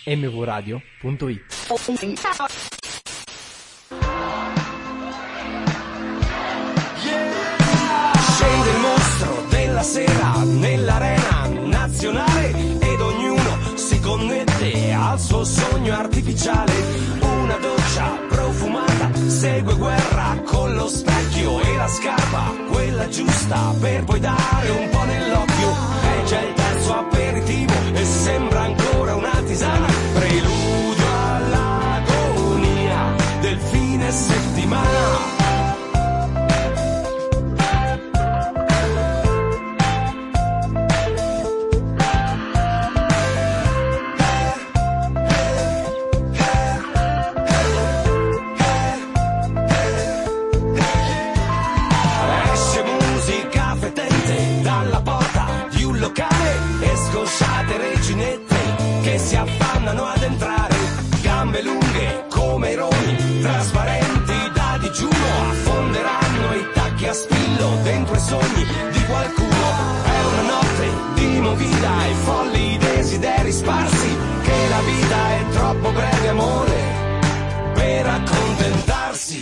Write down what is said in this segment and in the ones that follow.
mvradio.it. Scende il mostro della sera nell'arena nazionale ed ognuno si connette al suo sogno artificiale. Una doccia profumata segue guerra con lo specchio e la scarpa, quella giusta per poi dare un po' nell'occhio. È già il terzo aperitivo e sembra ancora una tisana, preludio all'agonia del fine settimana. Scosciate reginette che si affannano ad entrare, gambe lunghe come i roni, trasparenti da digiuno, affonderanno i tacchi a spillo dentro i sogni di qualcuno. È una notte di movida e folli desideri sparsi, che la vita è troppo breve, amore, per accontentarsi.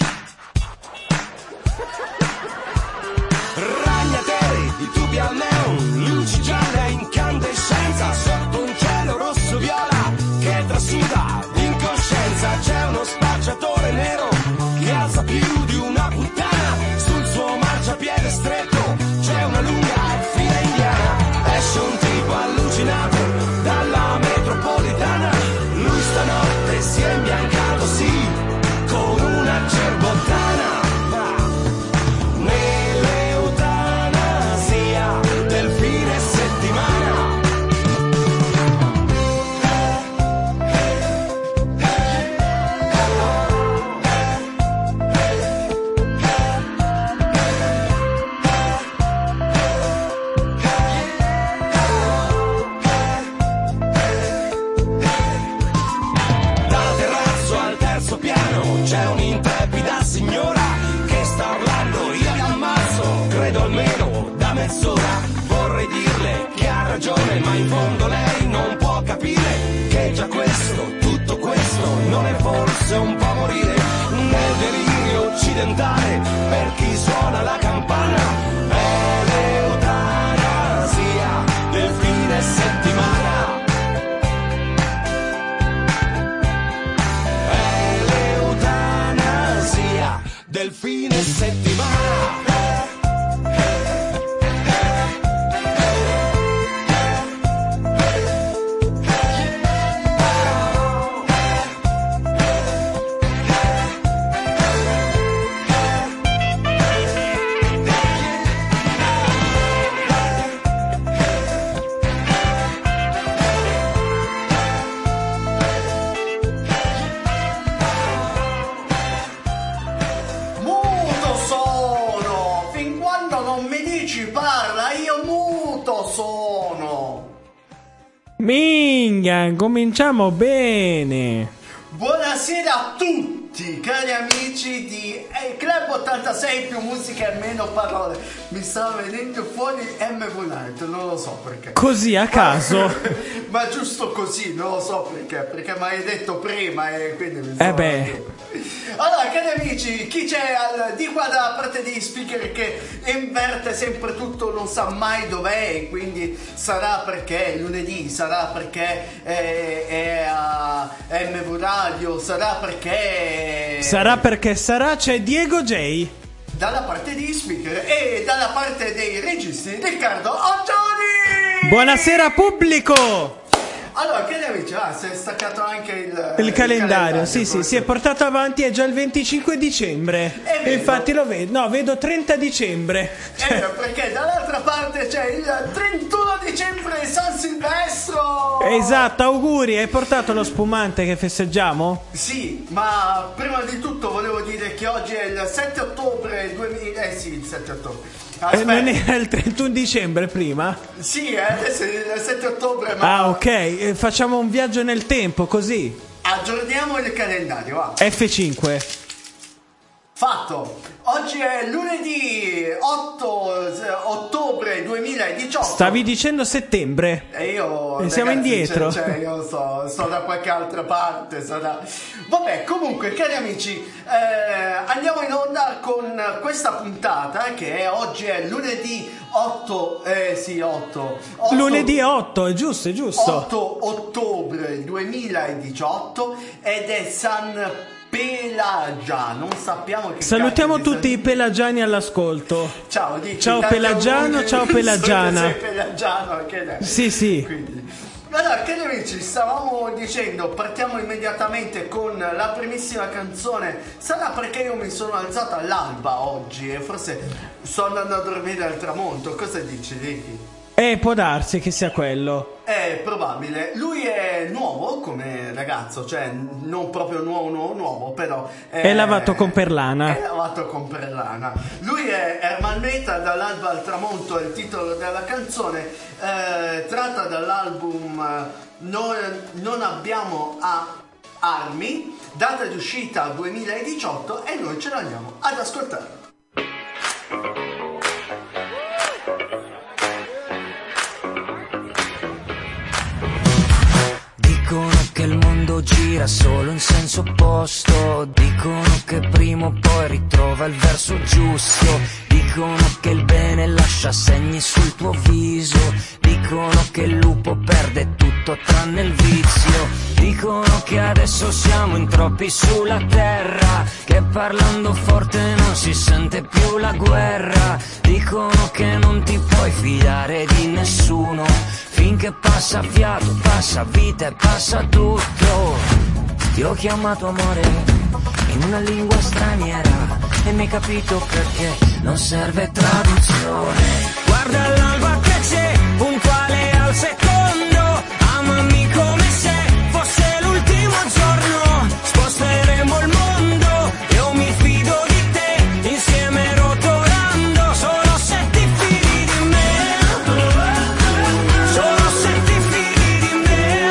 Ragnateli di tubi al neon, luci gialle a incandescenza sotto un cielo rosso viola che trasuda l'incoscienza. C'è uno spacciatore nero che alza più di una puttana sul suo marciapiede stretto. C'è una lunga fila indiana, esce un tipo allucinato dalla metropolitana. Lui stanotte si è imbiancato, sì, con una cerbottana. C'è un'intrepida signora che sta urlando, io l'ammazzo, credo almeno da mezz'ora. Vorrei dirle che ha ragione, ma in fondo lei non può capire che già questo, tutto questo, non è forse un po' morire nel delirio occidentale per chi suona la campana. È l'eutanasia del fine settimana. Del fine settimana. Minchia, cominciamo bene. Buonasera a tutti, cari amici di Club 86 più musica e meno parole. Mi stava venendo fuori MV Night, non lo so perché. Così a caso? Ma giusto così, non lo so perché mi hai detto prima e quindi mi stava Allora, cari amici, chi c'è di qua dalla parte degli speaker che inverte sempre tutto, non sa mai dov'è, e quindi sarà perché è lunedì, sarà perché è a MV Radio, sarà perché c'è Diego J dalla parte degli speaker e dalla parte dei registi Riccardo Ottoni. Buonasera pubblico. Allora, che amici, si è staccato anche il calendario. Sì, si è portato avanti, è già il 25 dicembre. E infatti lo vedo, no, vedo 30 dicembre. Perché dall'altra parte c'è il 31 dicembre San Silvestro. Esatto, auguri. Hai portato lo spumante che festeggiamo? Sì, ma prima di tutto volevo dire che oggi è il 7 ottobre 2000. Sì, il 7 ottobre. Non era il 31 dicembre prima? Sì, adesso è il 7 ottobre. Ma... Ah, ok, facciamo un viaggio nel tempo così. Aggiorniamo il calendario, va. F5. Fatto. Oggi è lunedì 8 ottobre 2018. Stavi dicendo settembre. E io, e siamo indietro. Io sto da qualche altra parte. Vabbè, comunque, cari amici, andiamo in onda con questa puntata che oggi è lunedì 8. Lunedì 8, è giusto. 8 ottobre 2018 ed è San Pelagia, non sappiamo che salutiamo tutti i pelagiani all'ascolto. Ciao, dici, ciao Pelagiano, ciao Pelagiana. Sei pelagiano anche te. Sì. Quindi, allora, cari amici, stavamo dicendo, partiamo immediatamente con la primissima canzone. Sarà perché io mi sono alzato all'alba oggi e forse sto andando a dormire al tramonto. Cosa dici, Ricky? Può darsi che sia quello. È probabile. Lui è nuovo come ragazzo, cioè non proprio nuovo, però è lavato con perlana. Lui è Herman Meta, Dall'alba al tramonto è il titolo della canzone, tratta dall'album Non abbiamo armi, data di uscita 2018, e noi ce l'andiamo ad ascoltare. Dicono che il mondo gira solo in senso opposto, dicono che prima o poi ritrova il verso giusto, dicono che il bene lascia segni sul tuo viso, dicono che il lupo perde tutto tranne il vizio, dicono che adesso siamo in troppi sulla terra, che parlando forte non si sente più la guerra, dicono che non ti puoi fidare di nessuno, finché passa fiato, passa vita e passa tutto. Ti ho chiamato amore in una lingua straniera e mi hai capito perché non serve traduzione. Guarda l'alba che c'è, puntuale al secondo, amami come se fosse l'ultimo giorno, sposteremo il mondo, io mi fido di te, insieme rotolando, solo se ti fidi di me, solo se ti fidi di me.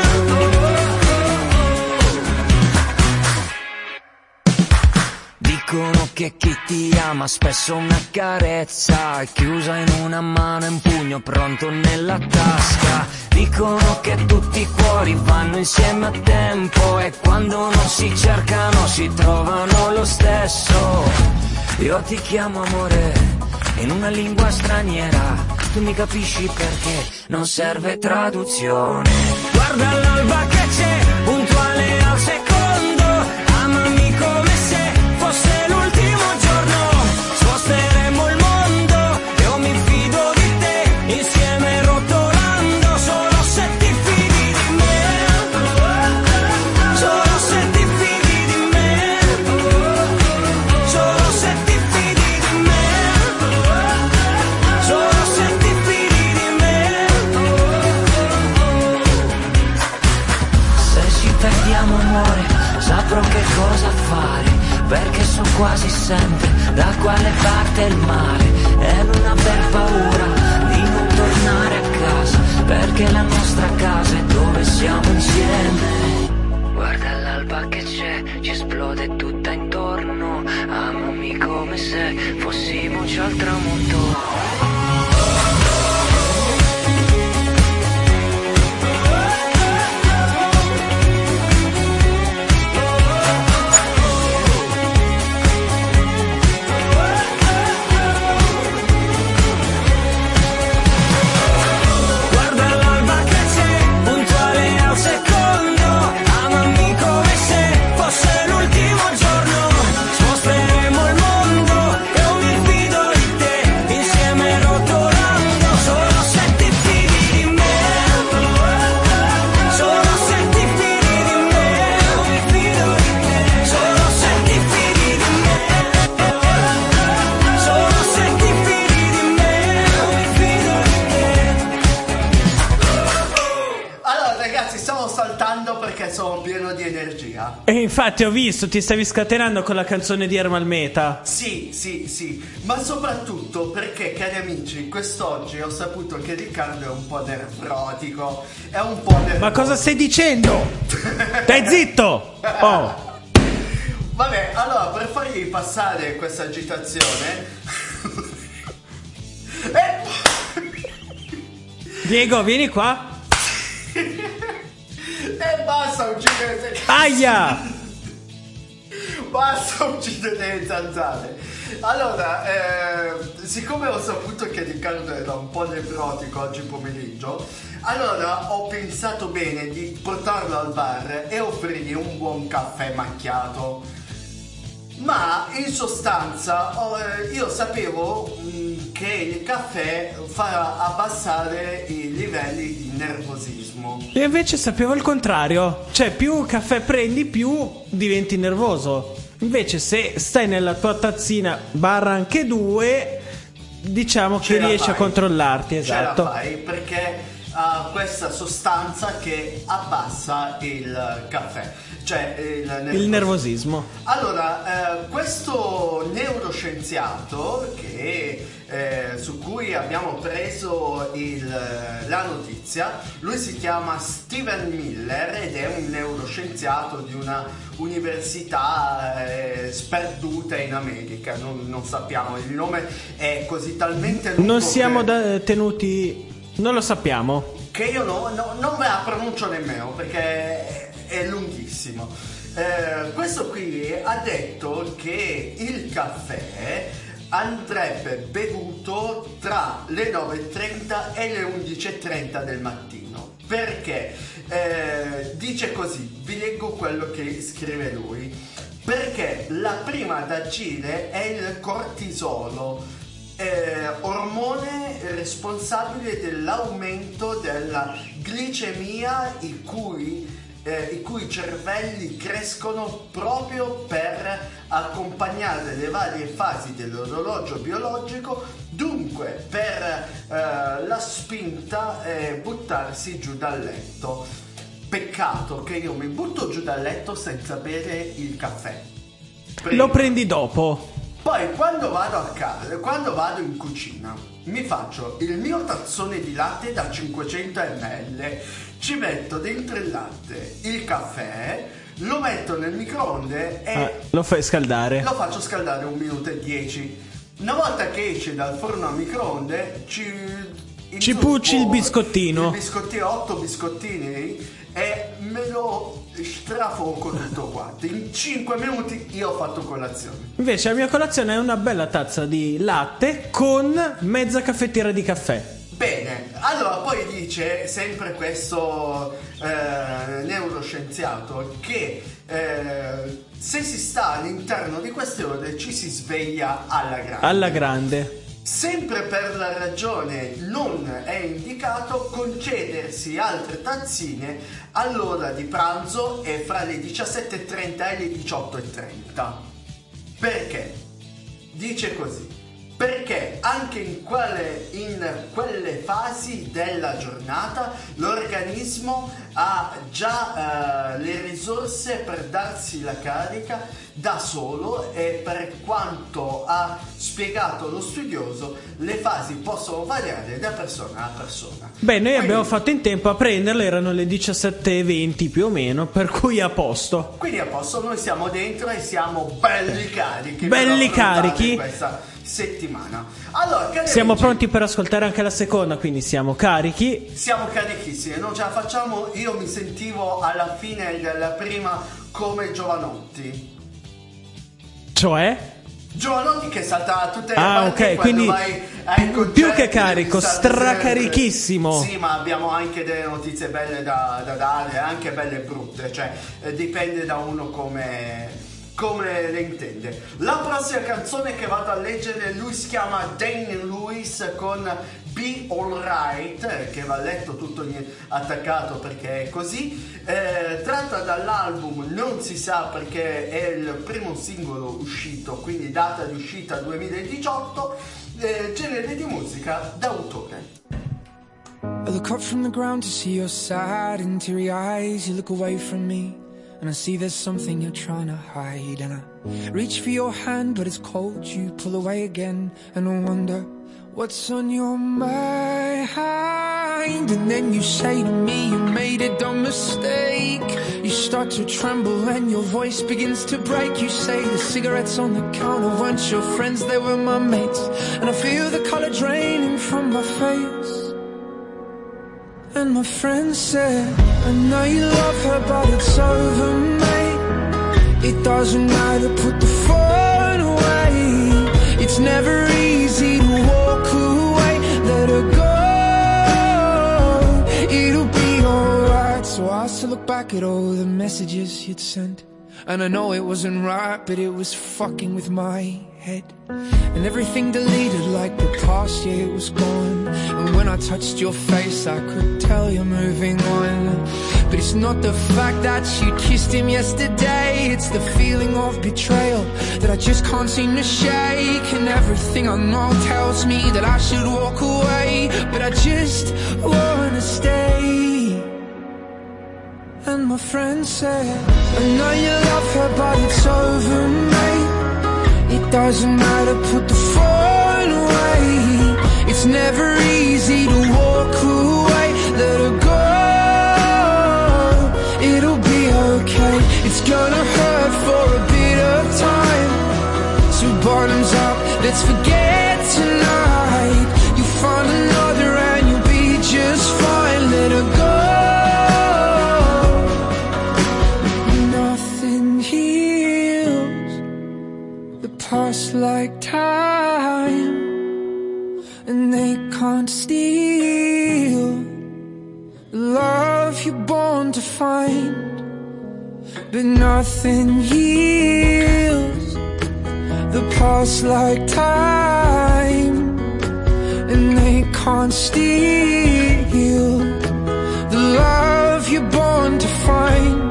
Dicono che chi ti ama spesso una carezza, chiusa in una mano e un pugno pronto nella tasca. Dicono che tutti i cuori vanno insieme a tempo e quando non si cercano si trovano lo stesso. Io ti chiamo amore in una lingua straniera, tu mi capisci perché non serve traduzione. Guarda l'alba che c'è, puntuale al secondo, amami come se fosse l'ultimo giorno, sposteremo il mondo, io mi fido di te, insieme rotolando, solo se ti fidi di me, solo se ti fidi di me, solo se ti fidi di me, solo se ti fidi di me. Se ci perdiamo amore, saprò che cosa fare, perché so quasi sempre da quale parte il mare, e non aver paura di non tornare a casa, perché la nostra casa è dove siamo insieme. Guarda l'alba che c'è, ci esplode tutta intorno, amami come se fossimo già al tramonto. Sono pieno di energia. E infatti ho visto, ti stavi scatenando con la canzone di Herman Meta. Sì, ma soprattutto perché, cari amici, quest'oggi ho saputo che Riccardo è un po' nervotico. È un po' nervotico. Ma cosa stai dicendo? Stai zitto! Oh. Vabbè, allora per fargli passare questa agitazione Diego, vieni qua. E basta uccidere. Aia! Basta uccidere le zanzare. Allora, siccome ho saputo che Riccardo era un po' nevrotico oggi pomeriggio, allora ho pensato bene di portarlo al bar e offrirgli un buon caffè macchiato. Ma in sostanza io sapevo che il caffè fa abbassare i livelli di nervosismo. E invece sapevo il contrario. Cioè, più caffè prendi, più diventi nervoso. Invece se stai nella tua tazzina barra anche 2, diciamo che riesci a controllarti. Esatto. Ce la fai perché ha questa sostanza che abbassa il caffè, cioè il nervosismo. Allora, questo neuroscienziato su cui abbiamo preso la notizia, lui si chiama Steven Miller ed è un neuroscienziato di una università sperduta in America. Non sappiamo, il nome è così talmente lungo. Non siamo tenuti. Non lo sappiamo. Che io non ve la pronuncio nemmeno perché è lunghissimo. Questo qui ha detto che il caffè andrebbe bevuto tra le 9:30 e le 11:30 del mattino. Perché? Dice così, vi leggo quello che scrive lui. Perché la prima ad agire è il cortisolo, ormone responsabile dell'aumento della glicemia, i cui cervelli crescono proprio per accompagnare le varie fasi dell'orologio biologico, dunque per la spinta buttarsi giù dal letto. Peccato che io mi butto giù dal letto senza bere il caffè. Lo prendi dopo. Poi quando vado a casa, quando vado in cucina, mi faccio il mio tazzone di latte da 500 ml, ci metto dentro il latte, il caffè, lo metto nel microonde e lo fai scaldare. Lo faccio scaldare 1 minuto e 10. Una volta che esce dal forno a microonde ci pucci il biscottino. 8 biscottini e me lo strafoco tutto quanto. In 5 minuti io ho fatto colazione. Invece la mia colazione è una bella tazza di latte con mezza caffettiera di caffè. Bene, allora poi dice sempre questo neuroscienziato che se si sta all'interno di queste ore ci si sveglia alla grande. Sempre per la ragione non è indicato concedersi altre tazzine all'ora di pranzo e fra le 17:30 e le 18:30. Perché? Dice così. Perché anche in quelle fasi della giornata l'organismo ha già le risorse per darsi la carica da solo, e per quanto ha spiegato lo studioso le fasi possono variare da persona a persona. Beh, noi abbiamo fatto in tempo a prenderle, erano le 17:20 più o meno, per cui a posto. Quindi a posto, noi siamo dentro e siamo belli carichi. Belli carichi. Questa settimana. Allora, siamo pronti per ascoltare anche la seconda, quindi siamo carichi. Siamo carichissimi, non ce la facciamo. Io mi sentivo alla fine della prima come Giovanotti. Cioè? Giovanotti che saltava tutte le parti. Ok, quindi più che carico, stracarichissimo. Sì, ma abbiamo anche delle notizie belle da dare, anche belle e brutte, cioè dipende da uno come le intende. La prossima canzone che vado a leggere, lui si chiama Dane Lewis con Be Alright, che va letto tutto attaccato perché è così, tratta dall'album Non si sa, perché è il primo singolo uscito, quindi data di uscita 2018, genere di musica d'autore. I look up from the ground to see your sad and teary eyes. You look away from me and I see there's something you're trying to hide. And I reach for your hand but it's cold, you pull away again. And I wonder what's on your mind. mind, and then you say to me you made a dumb mistake. You start to tremble and your voice begins to break. You say the cigarettes on the counter weren't your friends, they were my mates. And I feel the color draining from my face. And my friend said, I know you love her but it's over, mate. It doesn't matter, put the phone away. It's never easy to walk away. Let her go, it'll be alright. So I still look back at all the messages you'd sent, and I know it wasn't right, but it was fucking with my head. And everything deleted like the past, yeah, it was gone. And when I touched your face, I could tell you're moving on. But it's not the fact that you kissed him yesterday, it's the feeling of betrayal that I just can't seem to shake. And everything I know tells me that I should walk away, but I just wanna stay. And my friend said, I know you love her but it's over, mate. It doesn't matter, put the phone away. It's never easy to walk away. Let her go, it'll be okay. It's gonna hurt for a bit of time. So bottoms up, let's forget tonight. You find another and you'll be just fine. Let her go. Past like time, and they can't steal the love you're born to find. But nothing heals the past like time, and they can't steal the love you're born to find.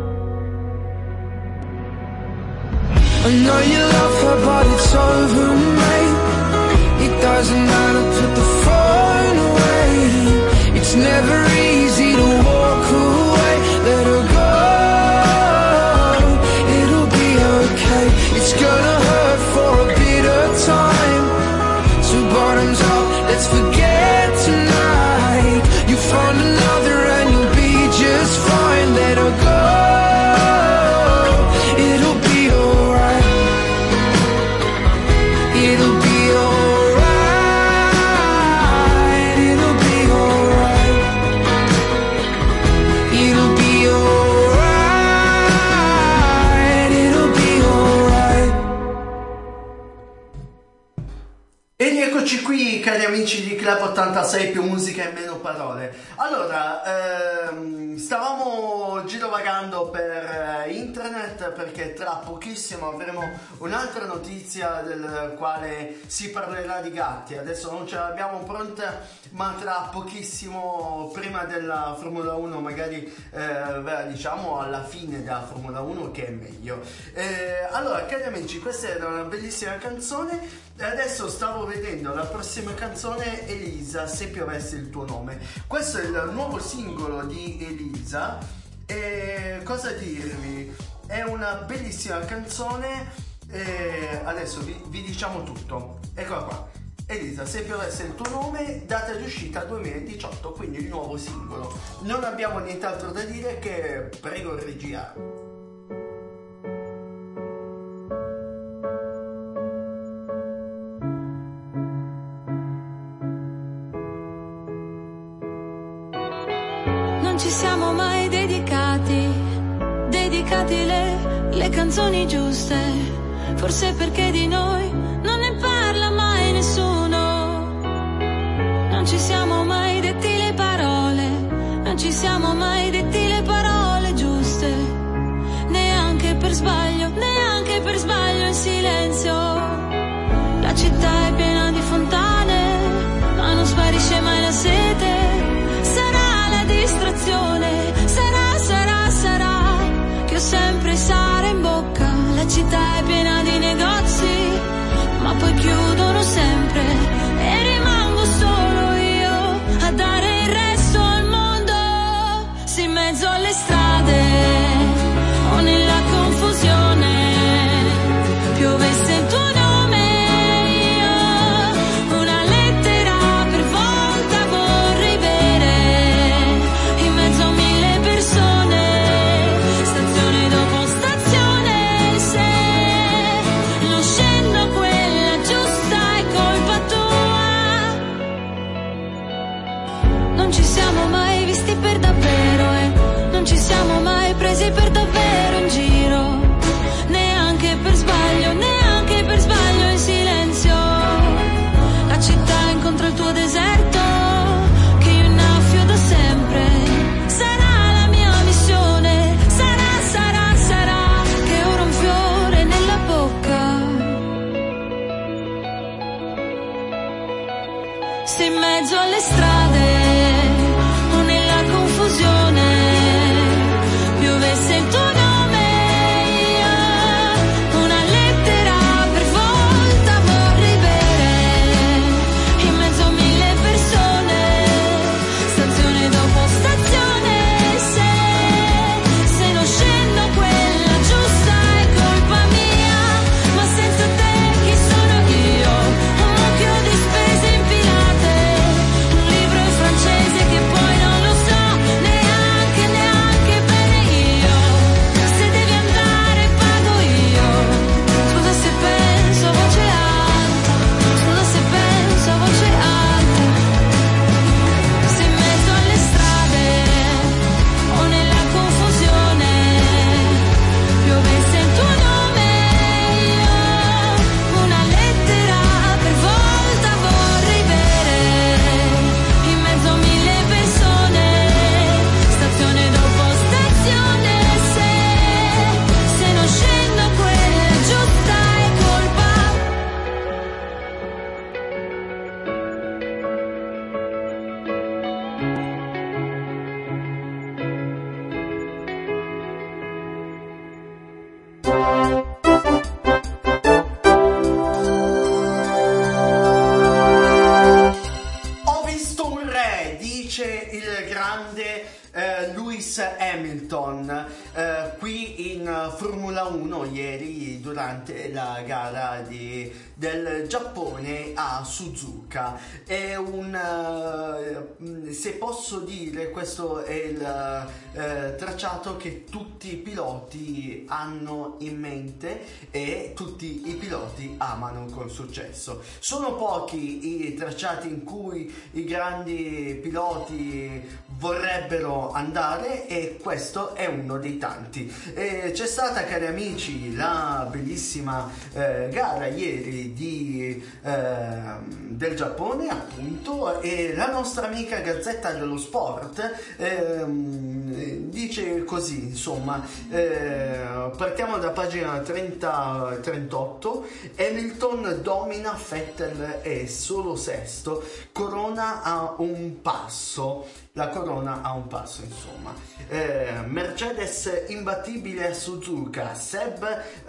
I know you love her but it's over, mate. It doesn't matter, put the phone away. It's never easy to walk away. Let her go, it'll be okay. It's gonna hurt for a bit of time. So bottoms up, let's forget tonight. You found another and you'll be just fine. Let her go. Qui, cari amici di Club 86, più musica e meno parole. Allora, stavamo girovagando per internet perché tra pochissimo avremo un'altra notizia del quale si parlerà di gatti. Adesso non ce l'abbiamo pronta, ma tra pochissimo, prima della Formula 1, magari diciamo alla fine della Formula 1, che è meglio. Allora, cari amici, questa era una bellissima canzone. Adesso stavo vedendo la prossima canzone, Elisa, Se piovesse il tuo nome. Questo è il nuovo singolo di Elisa e cosa dirvi? È una bellissima canzone e adesso vi diciamo tutto. Eccola qua, Elisa, Se piovesse il tuo nome, data di uscita 2018, quindi il nuovo singolo. Non abbiamo nient'altro da dire che prego regia. Ci siamo mai dedicati le canzoni giuste, forse perché di noi non ne parla mai nessuno. Non ci siamo mai detti le parole, non ci siamo mai detti le parole giuste, neanche per sbaglio in silenzio. La città è piena di fontane, ma non sparisce mai la sete. Sarà che ho sempre sale in bocca. La città è piena di negozi, ma poi chiudono sempre e rimango solo io a dare il resto al mondo. Se in mezzo alle strade o nella confusione piovesse il tuo nome, io una lettera per volta vorrei bere. non ci siamo mai visti per davvero e non ci siamo mai presi per davvero in giro, neanche per sbaglio in silenzio. La città incontra il tuo deserto che io innaffio da sempre. Sarà la mia missione, sarà che ora un fiore nella bocca. Se in mezzo alle strade o nella confusione piovesse il tuo nome, io una lettera per volta vorrei bere in mezzo a 1000 persone, stazione dopo stazione. Se non scendo quella giusta è colpa mia, ma senza te chi sono io? Un mucchio di spese impilate, un libro in francese che poi non lo so neanche bene io. Se devi andare pago io. Scusa se penso a voce alta, scusa se penso a voce alta. Se in mezzo alle strade o nella confusione piovesse il tuo nome, io una lettera per volta vorrei bere in mezzo a 1000 persone, stazione dopo stazione. Se non scendo quella giusta è colpa. Ho visto un re, dice il grande Lewis Hamilton qui in Formula 1 ieri durante la gara del Giappone a Suzuka. È se posso dire, questo è il tracciato che tutti i piloti hanno in mente e tutti i piloti amano con successo. Sono pochi i tracciati in cui i grandi piloti vorrebbero andare e questo è uno dei tanti. C'è stata, cari amici, la bellissima gara ieri del Giappone, appunto, e la nostra amica Gazzetta dello Sport dice così, insomma, partiamo da pagina 38. Hamilton domina, Vettel è solo sesto, Corona a un passo. La Corona a un passo, insomma. Mercedes imbattibile a Suzuka, Seb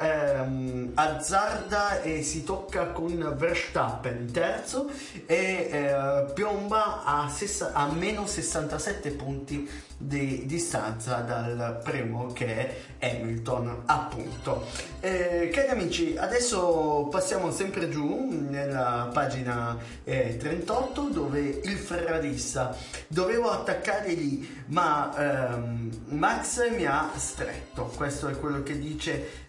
azzarda e si tocca con Verstappen terzo e piomba a meno 67 punti di distanza dal primo, che è Hamilton, appunto. Cari amici, adesso passiamo sempre giù nella pagina 38, dove il ferrarista: dovevo attaccare lì, ma Max mi ha stretto. Questo è quello che dice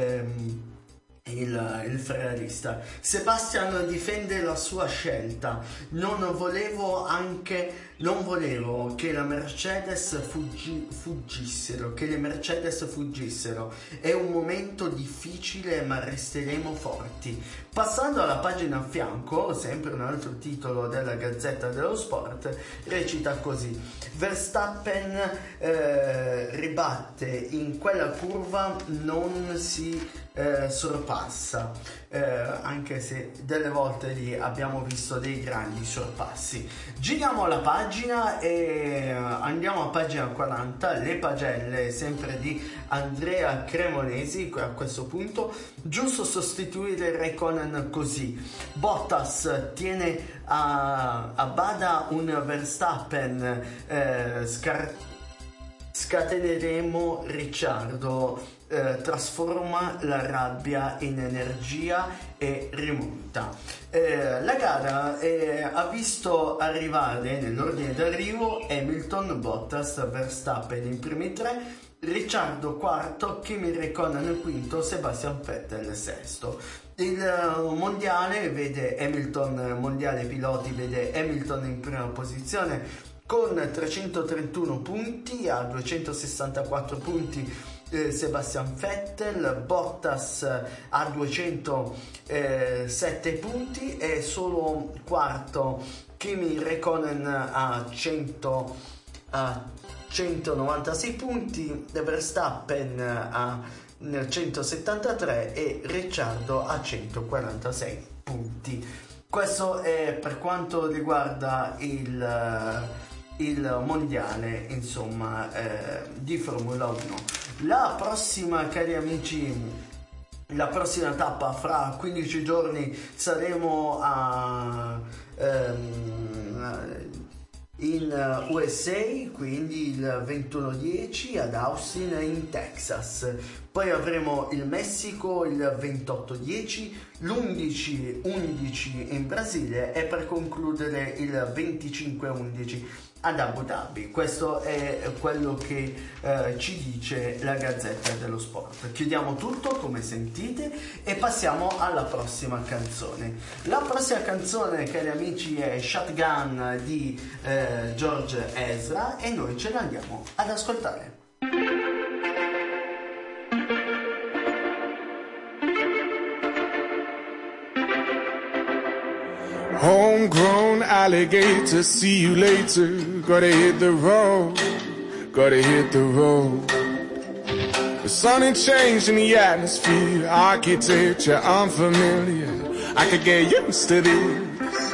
il ferrarista. Sebastian difende la sua scelta. Non volevo che la Mercedes fuggissero, che le Mercedes fuggissero. È un momento difficile, ma resteremo forti. Passando alla pagina a fianco, sempre un altro titolo della Gazzetta dello Sport, recita così: Verstappen ribatte, in quella curva non si sorpassa, anche se delle volte lì abbiamo visto dei grandi sorpassi. Giriamo la pagina e andiamo a pagina 40, le pagelle sempre di Andrea Cremonesi. A questo punto, giusto sostituire Räikkönen così. Bottas tiene a bada un Verstappen, scateneremo Ricciardo, trasforma la rabbia in energia e rimonta. La gara ha visto arrivare nell'ordine d'arrivo Hamilton, Bottas, Verstappen in primi tre, Ricciardo quarto, Kimi Räikkönen quinto, Sebastian Vettel sesto. Il mondiale vede Hamilton, mondiale piloti vede Hamilton in prima posizione con 331 punti, a 264 punti Sebastian Vettel, Bottas a 207 punti e solo quarto Kimi Räikkönen a 196 punti, Verstappen a 173 e Ricciardo a 146 punti. Questo è per quanto riguarda il mondiale, insomma, di Formula 1. La prossima, cari amici, la prossima tappa fra 15 giorni saremo in USA, quindi il 21-10 ad Austin in Texas. Poi avremo il Messico il 28-10, l'11-11 in Brasile e per concludere il 25-11 ad Abu Dhabi. Questo è quello che ci dice la Gazzetta dello Sport. Chiudiamo tutto come sentite e passiamo alla prossima canzone. La prossima canzone, cari amici, è Shotgun di George Ezra e noi ce la andiamo ad ascoltare. Homegrown alligator, see you later. Gotta hit the road, gotta hit the road. The sun ain't changed in the atmosphere, architecture unfamiliar. I could get used to this.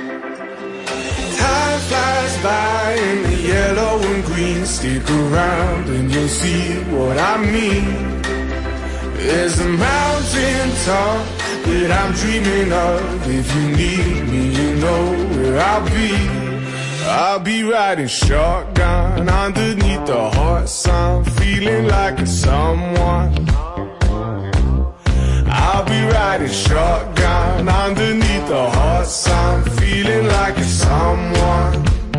Time flies by in the yellow and green. Stick around and you'll see what I mean. There's a mountain top that I'm dreaming of. If you need me, you know where I'll be. I'll be riding shotgun underneath the hot sun, feeling like a someone. I'll be riding shotgun underneath the hot sun, feeling like a someone.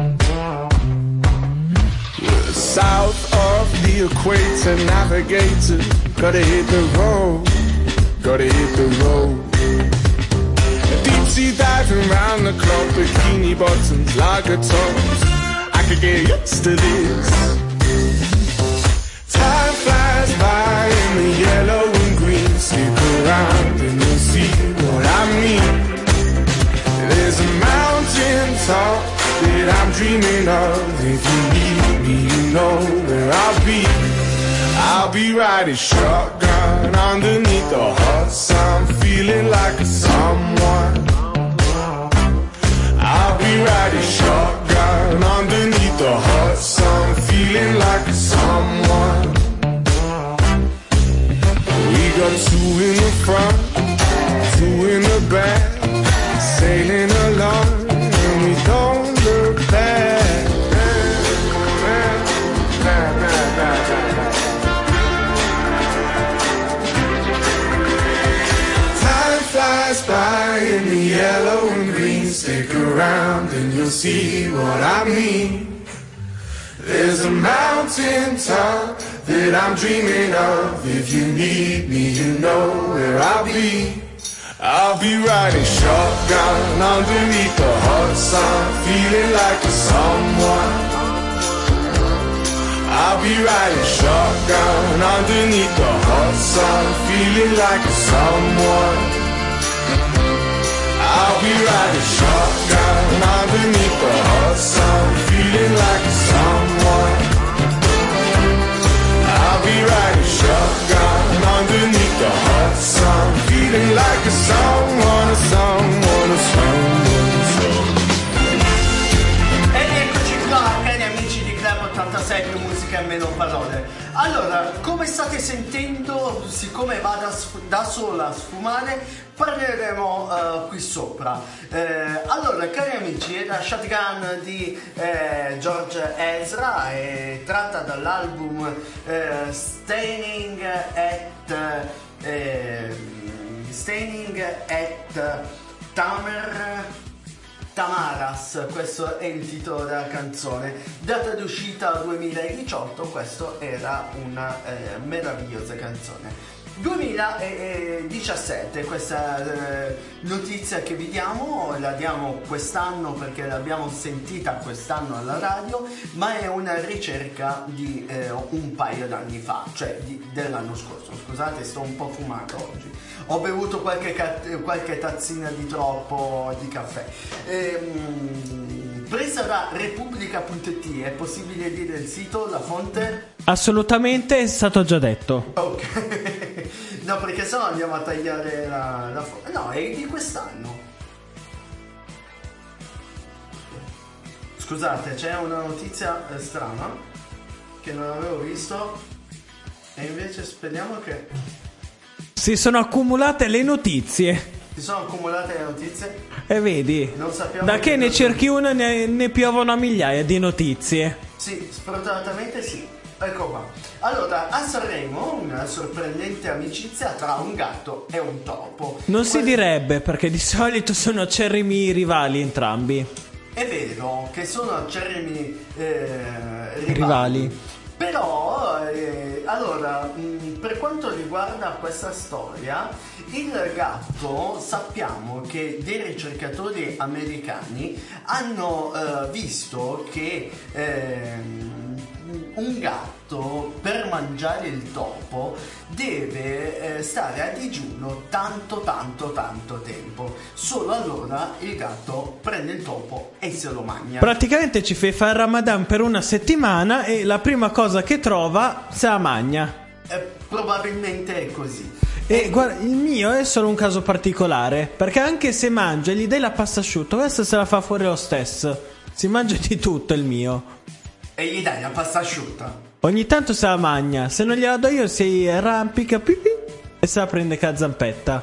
South of the equator, navigator, gotta hit the road, gotta hit the road. Deep sea diving round the clock, bikini bottoms, lager tops. I could get used to this. Time flies by in the yellow and green. Stick around and you'll see what I mean. There's a mountain top that I'm dreaming of. If you need me, you know where I'll be. I'll be riding shotgun underneath the hot sun, feeling like a someone. I'll be riding shotgun underneath the hot sun, feeling like a someone. We got two in the front, two in the back, sailing along and we don't look back. Flies by in the yellow and green. Stick around and you'll see what I mean. There's a mountain top that I'm dreaming of. If you need me, you know where I'll be. I'll be riding shotgun underneath the hot sun, feeling like a someone. I'll be riding shotgun underneath the hot sun, feeling like a someone. I'll be riding shotgun underneath the hot sun, feeling like a someone. I'll be riding shotgun underneath the hot sun, feeling like a someone, a someone, a someone. Ed eccoci qua, cari amici di Club 86, più musica e meno parole. Allora, come state sentendo, siccome va da sola a sfumare, parleremo qui sopra. Allora, cari amici, è la Shotgun di George Ezra, è tratta dall'album Staining at Tamaras, questo è il titolo della canzone. Data d'uscita 2018, questo era una meravigliosa canzone. 2017, questa notizia che vi diamo, la diamo quest'anno perché l'abbiamo sentita quest'anno alla radio, ma è una ricerca di un paio d'anni fa, cioè dell'anno scorso. Scusate, sto un po' fumato oggi, ho bevuto qualche tazzina di troppo di caffè. Presa da Repubblica.it, è possibile dire il sito, la fonte? Assolutamente, è stato già detto. Ok. No, perché sennò andiamo a tagliare la fonte. No, è di quest'anno. Scusate, c'è una notizia strana che non avevo visto e invece speriamo che... Si sono accumulate le notizie. Si sono accumulate le notizie? E vedi, non sappiamo da che ne cerchi una ne piovono a migliaia di notizie. Sì, sfortunatamente sì. Ecco qua. Allora, a Sanremo una sorprendente amicizia tra un gatto e un topo. Non si direbbe, perché di solito sono acerrimi rivali entrambi. È vero che sono acerrimi rivali. Però, allora, per quanto riguarda questa storia, il gatto, sappiamo che dei ricercatori americani hanno visto che un gatto per mangiare il topo deve stare a digiuno tanto tempo. Solo allora il gatto prende il topo e se lo mangia. Praticamente ci fai fare il Ramadan per una settimana e la prima cosa che trova se la mangia. Probabilmente è così. E guarda, il mio è solo un caso particolare, perché anche se mangia e gli dai la pasta asciutta, questo se la fa fuori lo stesso. Si mangia di tutto il mio. E gli dai la pasta asciutta? Ogni tanto se la mangia, se non gliela do io si arrampica pipì e se la prende con la zampetta.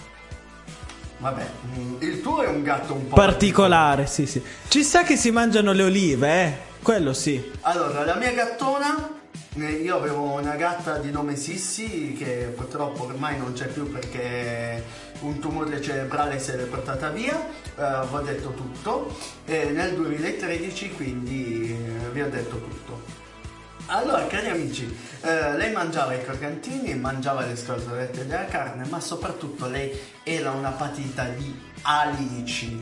Vabbè, il tuo è un gatto un po' particolare, sì. Ci sta che si mangiano le olive, quello sì. Allora, la mia gattona, io avevo una gatta di nome Sissi che purtroppo ormai non c'è più perché un tumore cerebrale se l'è portata via. Vi ho detto tutto nel 2013, quindi vi ho detto tutto. Allora, cari amici, lei mangiava i croccantini, mangiava le scatolette della carne, ma soprattutto lei era una patita di alici.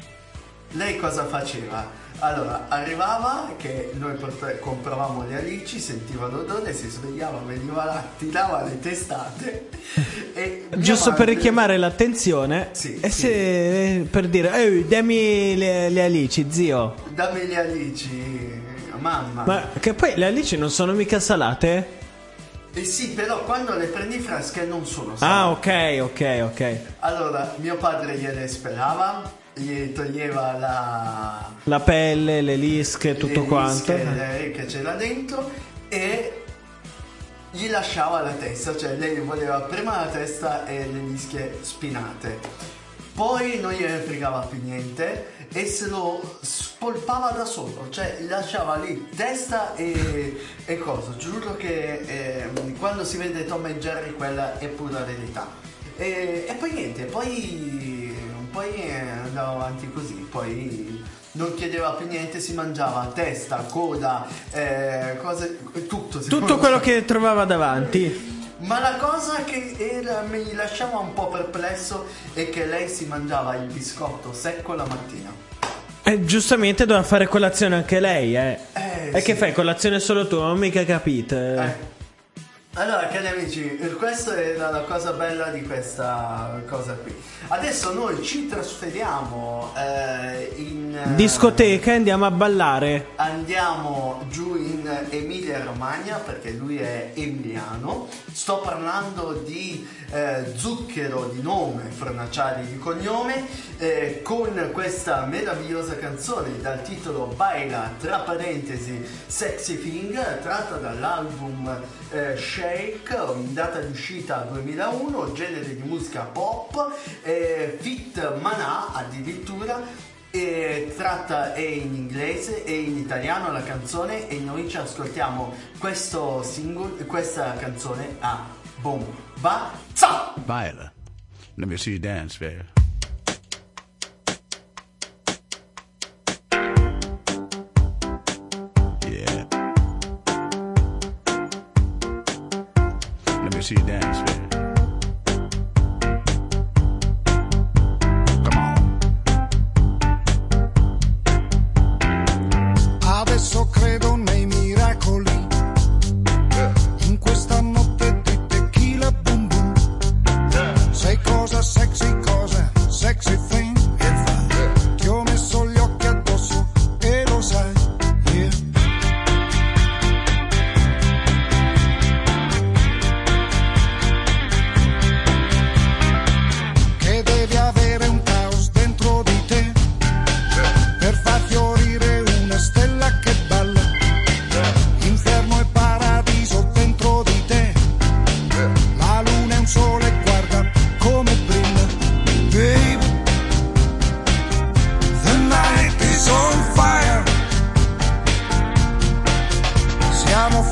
Lei cosa faceva? Allora, arrivava che noi compravamo le alici, sentiva l'odore, si svegliava, veniva là, tirava le testate e giusto per richiamare l'attenzione, sì, e sì. Se per dire dammi le alici, zio. Dammi le alici, mamma. Ma che poi le alici non sono mica salate? Sì, però quando le prendi fresche non sono salate. Ah, ok. Allora, mio padre gliele spelava, gli toglieva la pelle, le lische, tutto quanto che c'era dentro e gli lasciava la testa, cioè lei voleva prima la testa e le lische spinate, poi non gliene fregava più niente e se lo spolpava da solo, cioè lasciava lì testa e cosa. Giuro che quando si vede Tom e Jerry quella è pura verità. E poi niente, poi andava avanti così, poi non chiedeva più niente, si mangiava testa, coda, cose, tutto quello che trovava davanti. Ma la cosa che mi lasciava un po' perplesso è che lei si mangiava il biscotto secco la mattina. Giustamente doveva fare colazione anche lei, E sì. che fai colazione solo tu? Non mica capite. Allora, cari amici, questa era la cosa bella di questa cosa qui. Adesso noi ci trasferiamo in discoteca e andiamo a ballare. Andiamo giù in Emilia Romagna perché lui è emiliano. Sto parlando di Zucchero di nome, Fornaciari di cognome, con questa meravigliosa canzone dal titolo Baila, tra parentesi Sexy Thing, tratta dall'album Shake, in data di uscita 2001, genere di musica pop, feat Manà addirittura, tratta è in inglese e in italiano la canzone, e noi ci ascoltiamo questo single, questa canzone a Bombazza. Baila, let me see you dance, baby. Yeah. Let me see you dance, baby.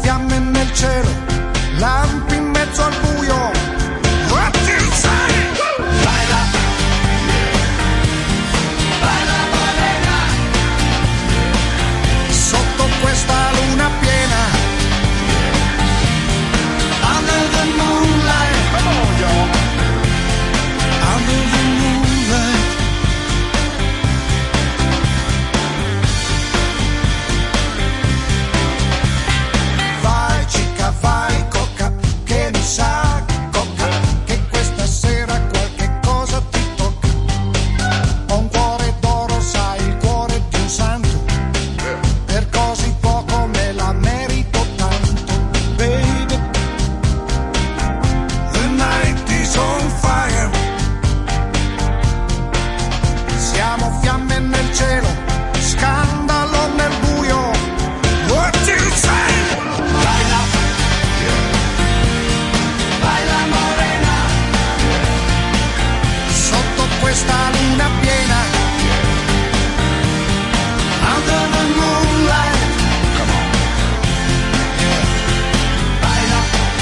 fiamme nel cielo, lampi in mezzo al buio. What do you say? Baila, baila morena, sotto questa luna piena. Under the moonlight, come on y'all. Under the moonlight. Vai chica, vai coca, che mi sa coca, che questa sera qualche cosa ti tocca. Ho un cuore d'oro, sai, il cuore di un santo, per così poco me la merito tanto, baby. The night is on fire. Siamo fiamme nel cielo, scandalo nel buio. What do you say? Baila, baila morena, sotto questa luna piena. Under the moonlight, come on, yeah. Baila,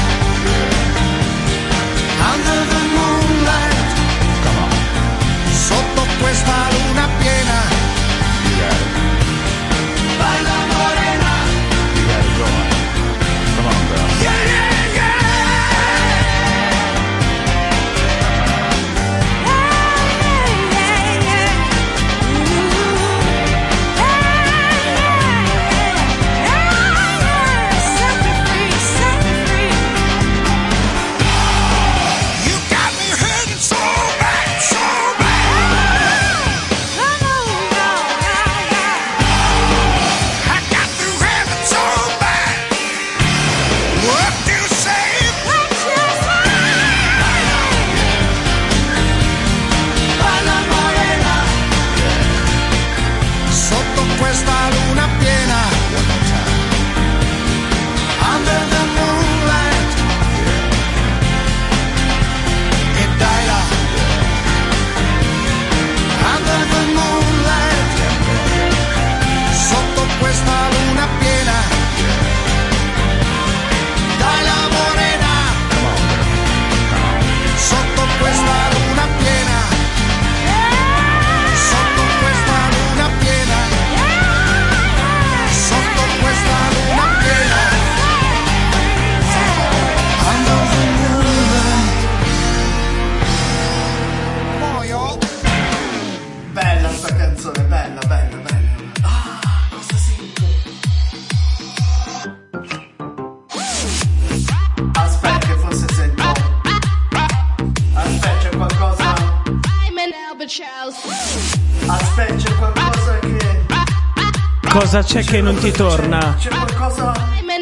under the moonlight, come on, sotto questa luna piena. Baila morena, you got it going. Come on, girl. Yeah, yeah, yeah. You got me hurting so bad, so bad. I got to have it so bad. What do you say? Baila morena, sotto questa luna piena. Under the moonlight. E dai là. Under the moonlight. Sotto questa luna piena. Dai la morena. Sotto questa luna piena. Sotto questa luna piena. Sotto questa luna piena. Under the moonlight. Muoio. Bella sta canzone, bella, bella, bella. Ah, cosa sento? Aspetta che forse sento. Aspetta, c'è qualcosa. Aspetta, c'è qualcosa che. Cosa c'è che non ti torna? C'è qualcosa.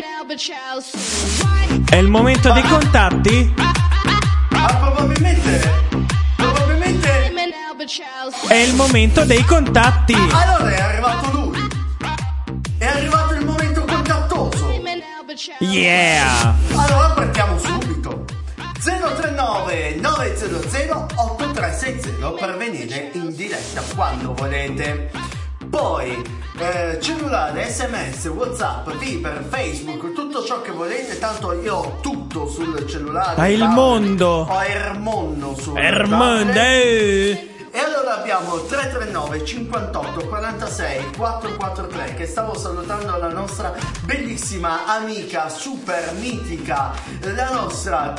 È il momento dei contatti? Ah, probabilmente. È il momento dei contatti. Allora è arrivato lui. È arrivato il momento contattoso. Yeah. Allora partiamo subito. 039 900 8360 per venire in diretta quando volete. Poi cellulare, SMS, WhatsApp, Viber, Facebook, tutto ciò che volete, tanto io ho tutto sul cellulare. Hai il mondo. Ho Ermonno sul Ermondo. E allora abbiamo 339 58 46 443, che stavo salutando la nostra bellissima amica super mitica, la nostra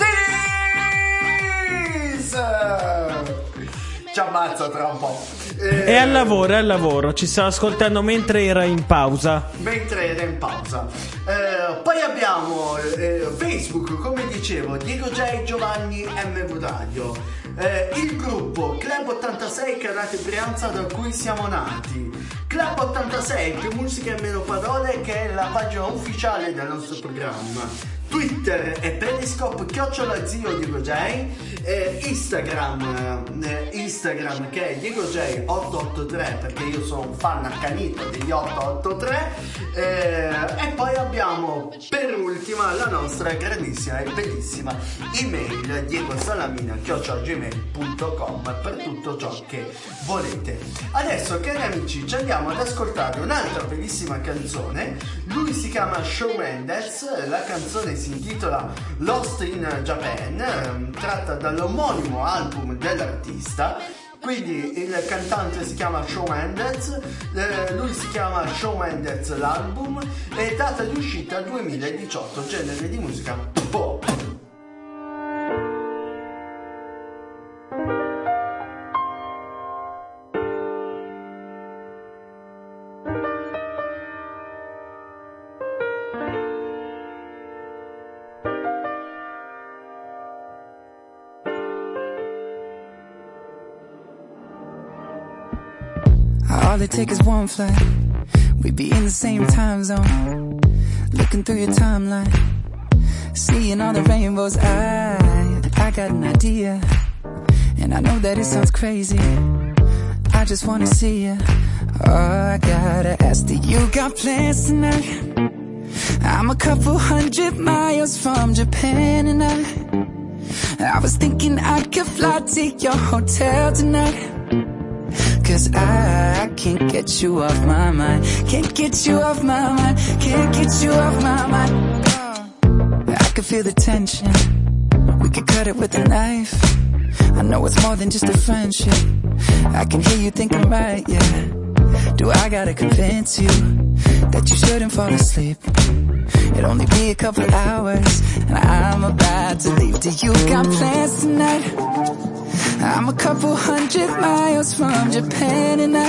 Denise. Ci ammazza tra un po'. È al lavoro, ci stavo ascoltando mentre era in pausa. Poi abbiamo Facebook, come dicevo, Diego J, Giovanni MV Radio, il gruppo Club 86 Carrate Brianza, da cui siamo nati, Club 86 più musica e meno parole, che è la pagina ufficiale del nostro programma. Twitter e Periscope @Zio Diego J, Instagram che è Diego J 883 perché io sono un fan accanito degli 883, e poi abbiamo per ultima la nostra grandissima e bellissima email diegosalamina@gmail.com per tutto ciò che volete. Adesso, cari amici, ci andiamo ad ascoltare un'altra bellissima canzone. Lui si chiama Shawn Mendes, la canzone si intitola Lost in Japan, tratta dall'omonimo album dell'artista. Quindi il cantante si chiama Shawn Mendes, lui si chiama Shawn Mendes l'album, e data di uscita 2018, genere di musica pop. All they take is one flight. We'd be in the same time zone. Looking through your timeline, seeing all the rainbows. I got an idea, and I know that it sounds crazy. I just wanna see you. Oh, I gotta ask, do you got plans tonight? I'm a couple 100 miles from Japan, and I was thinking I could fly to your hotel tonight. 'Cause I can't get you off my mind. Can't get you off my mind. Can't get you off my mind. I can feel the tension. We could cut it with a knife. I know it's more than just a friendship. I can hear you think I'm right, yeah. Do I gotta convince you that you shouldn't fall asleep? It'll only be a couple hours, and I'm about to leave. Do you got plans tonight? I'm a couple 100 miles from Japan, and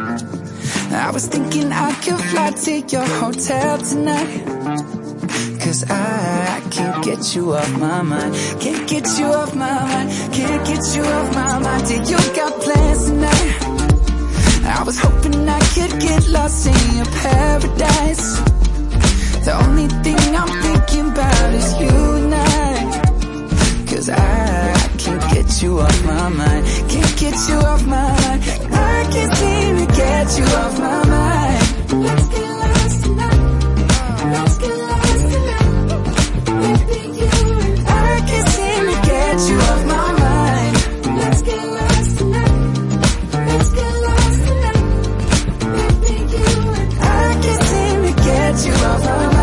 I was thinking I could fly to your hotel tonight. 'Cause I can't get you off my mind. Can't get you off my mind. Can't get you off my mind. Do you got plans tonight? I was hoping I could get lost in your paradise. The only thing I'm thinking about is you and I. 'Cause I can't get you off my mind. Can't get you off my mind. I can't seem to get you off my mind. Let's get lost tonight. Let's get lost tonight. Baby, you and I can't seem to get you off my mind. Let's get lost tonight. Let's get lost tonight. Baby, you and I can't seem to get you off my mind.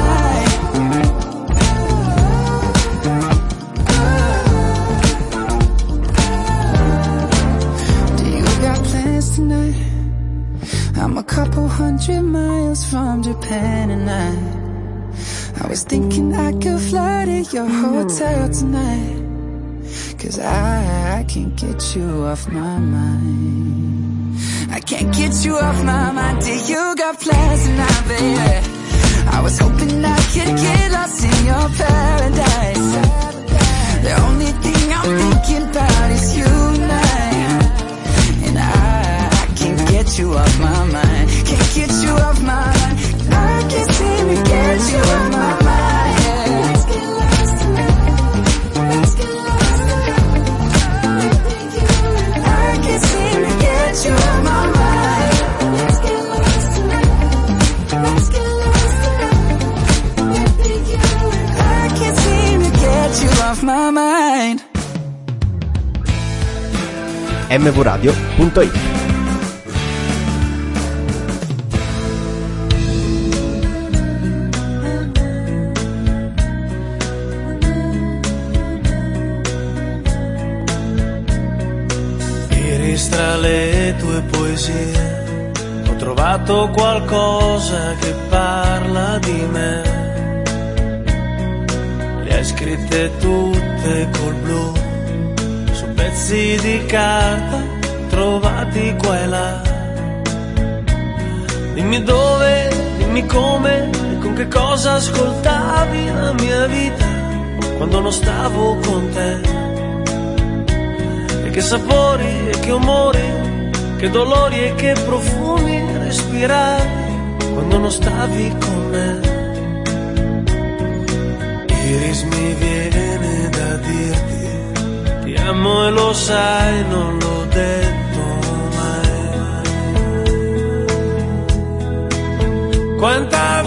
Tonight, I'm a couple 100 miles from Japan, and I was thinking I could fly to your hotel tonight. 'Cause I can't get you off my mind. I can't get you off my mind. Do you got plans tonight, baby? I was hoping I could get lost in your paradise. The only thing I'm thinking about is you and can't get you off my mind. Can't get you off my mind. I can't seem to get you off my mind. Let's get lost tonight. Let's get lost tonight. I can't seem to get you off my mind. Let's get lost tonight. Let's get lost tonight. I can't seem to get you off my mind. mvradio.it. Tra le tue poesie ho trovato qualcosa che parla di me. Le hai scritte tutte col blu su pezzi di carta trovati qua e là. Dimmi dove, dimmi come e con che cosa ascoltavi la mia vita quando non stavo con te. Che sapori e che umori, che dolori e che profumi respiravi quando non stavi con me. Iris, mi viene da dirti ti amo e lo sai, non l'ho detto mai. Quanta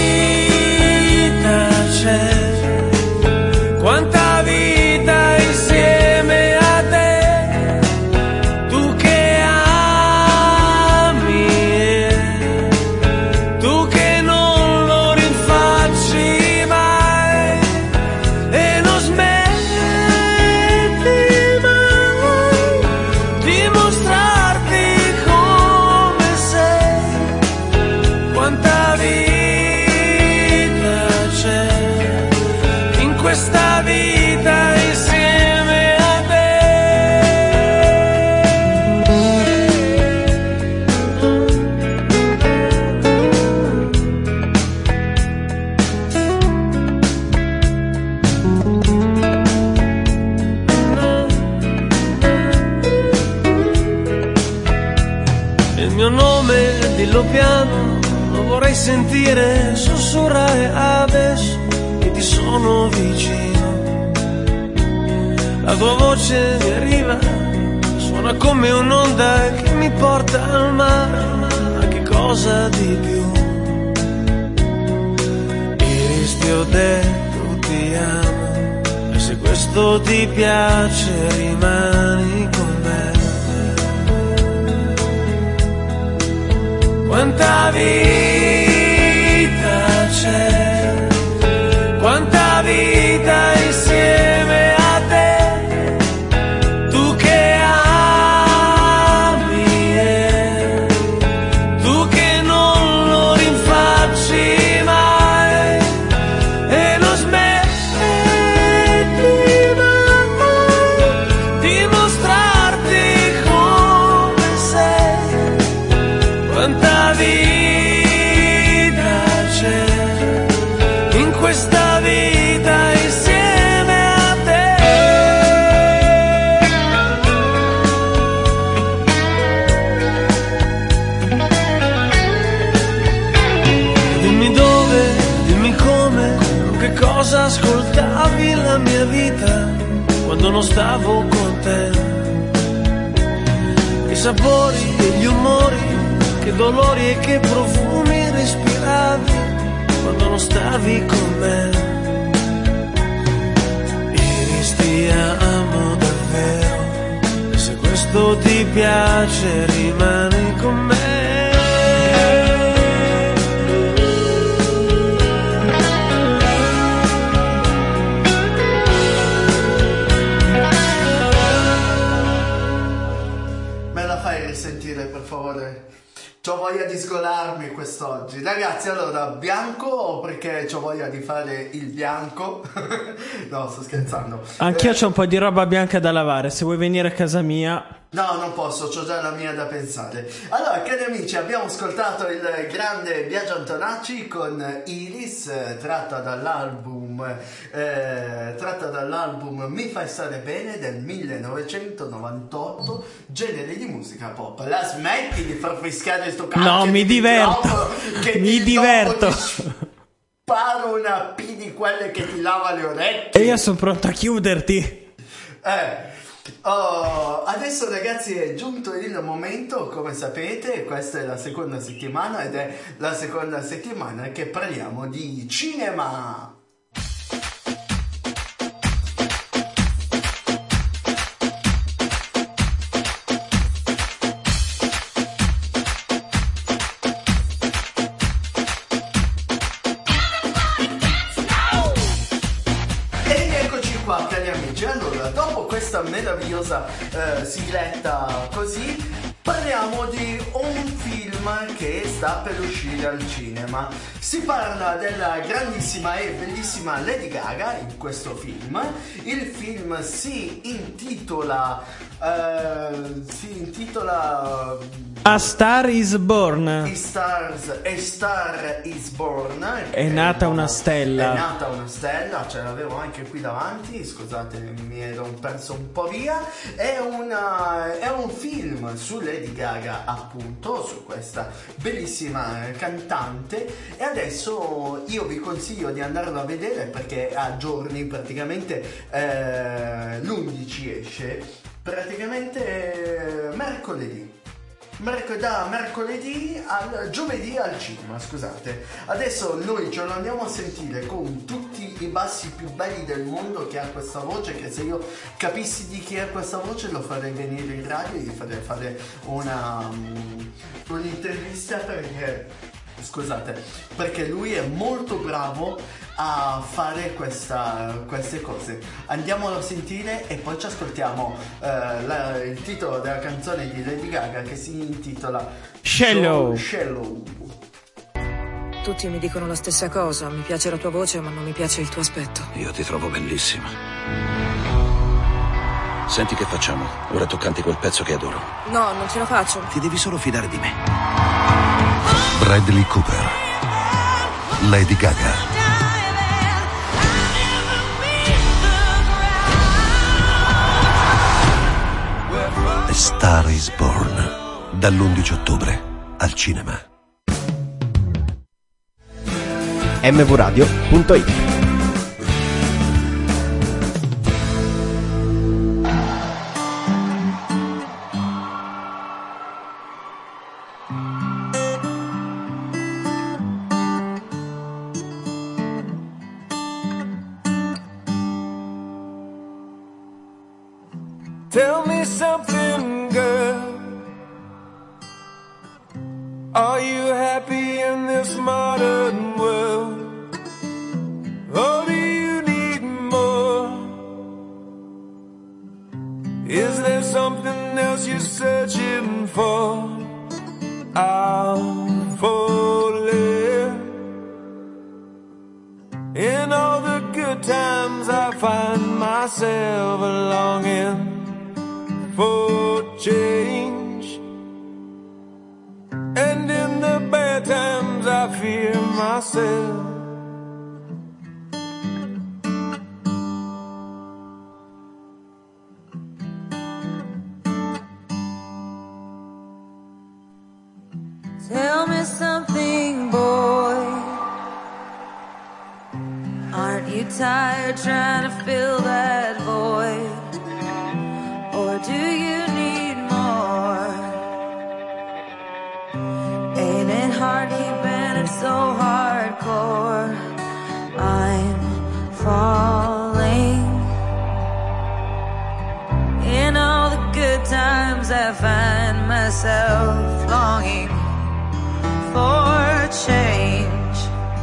vita c'è, quanta vita insieme a te, tu che ami, tu che non lo rinfacci mai e non smetti mai di mostrarti come sei. Quanta vita c'è in questa vita insieme a te. Il mio nome, dillo piano, lo vorrei sentire sussurrare adesso che ti sono vicino. La tua voce mi arriva, suona come un'onda che mi porta al mare, ma che cosa di più? Iris, ti ho detto ti amo, e se questo ti piace rimani con me. Quanta vita c'è, quanta vita insieme a te, tu che ami, tu che non lo rinfacci mai e non smetti mai di mostrarti come sei. Quanta vita c'è in questa vita insieme a te. Dimmi dove, dimmi come, con che cosa ascoltavi la mia vita quando non stavo con te. I sapori e gli umori, che dolori e che profumi respiravi quando non stavi con me. Iris, ti amo davvero, e se questo ti piace rimani con me. Me la fai risentire, per favore? C'ho voglia di sgolarmi quest'oggi. Ragazzi, allora, bianco perché c'ho voglia di fare il bianco. No, sto scherzando. Anch'io c'ho un po' di roba bianca da lavare. Se vuoi venire a casa mia... No, non posso, c'ho già la mia da pensare. Allora, cari amici, abbiamo ascoltato il grande Biagio Antonacci con Iris, tratta dall'album Mi fai stare bene del 1998, genere di musica pop. La smetti di far fischiare sto cazzo? No, mi diverto. Mi diverto. Sparo una P di quelle che ti lava le orecchie. E io sono pronto a chiuderti. Adesso ragazzi è giunto il momento, come sapete questa è la seconda settimana ed è la seconda settimana che parliamo di cinema. Allora, dopo questa meravigliosa sigletta così, parliamo di un film che sta per uscire al cinema. Si parla della grandissima e bellissima Lady Gaga in questo film. Il film si intitola A Star is Born. A Star is Born. È nata una stella. È nata una stella, ce l'avevo anche qui davanti, scusate, mi ero perso un po' via. È un film su Lady Gaga, appunto, su questa bellissima cantante, e adesso io vi consiglio di andarlo a vedere perché a giorni, praticamente l'11 esce, praticamente mercoledì. Da mercoledì al giovedì al cinema, scusate. Adesso noi ce lo andiamo a sentire con tutti i bassi più belli del mondo, che ha questa voce che se io capissi di chi è questa voce lo farei venire in radio e gli farei fare un'intervista perché lui è molto bravo a fare queste cose. Andiamolo a sentire e poi ci ascoltiamo il titolo della canzone di Lady Gaga, che si intitola Shallow. Tutti mi dicono la stessa cosa, mi piace la tua voce ma non mi piace il tuo aspetto. Io ti trovo bellissima. Senti, che facciamo? Ora tu canti quel pezzo che adoro. No, non ce la faccio. Ti devi solo fidare di me. Bradley Cooper, Lady Gaga. A Star is Born, dall'11 ottobre al cinema. mvradio.it. Tell me something, girl. Are you happy in this modern world? Or do you need more? Is there something else you're searching for? I'm falling. In all the good times I find myself longing for change, and in the bad times I fear myself. Tell me something, boy. Aren't you tired trying to fill that void? Or do you need more? Ain't it hard keeping it so hardcore? I'm falling. In all the good times I find myself longing for change,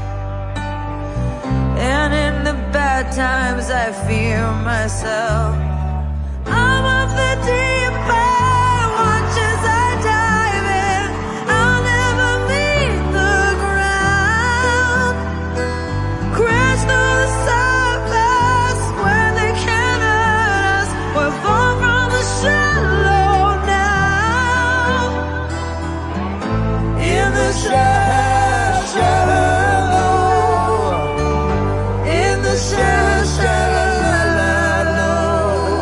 and in the bad times I fear myself. I'm off the deep end, watch as I dive in. I'll never meet the ground. Crash through the surface where they can't hurt us. We're far from the shallow now. In the shallow, in the shallow.